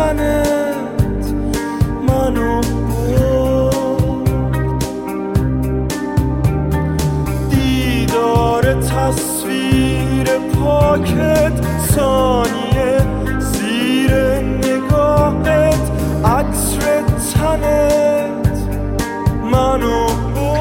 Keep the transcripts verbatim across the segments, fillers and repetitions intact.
تنت منو برد. دیدار تصویر پاکت ثانیه زیر نگاهت عطر تنت منو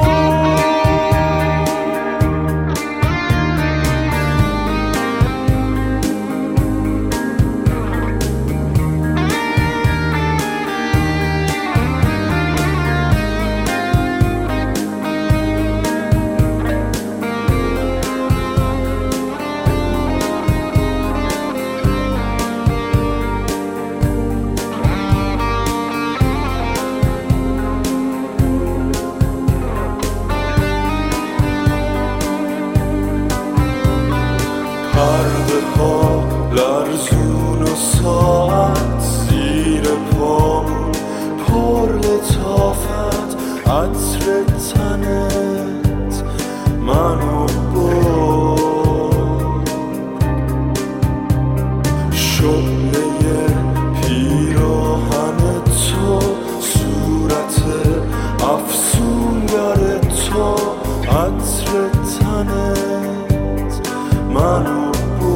پرده ها لرزون و ساعت زیر پامون پر لطافت عطر تنت منو برد. شعله پیراهن تو صورت افسونگر تو عطر تنت منو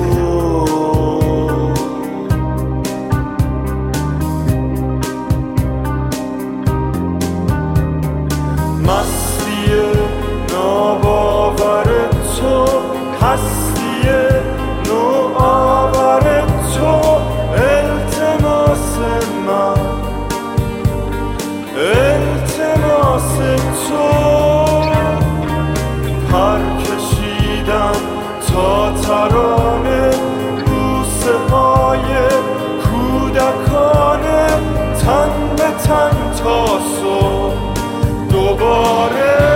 مستی ناباور تو هستی نوآور تو التماس من التماس تو پر کشیدم تا ترانه بوسه های کودکانه تن به تن تا صبح دوباره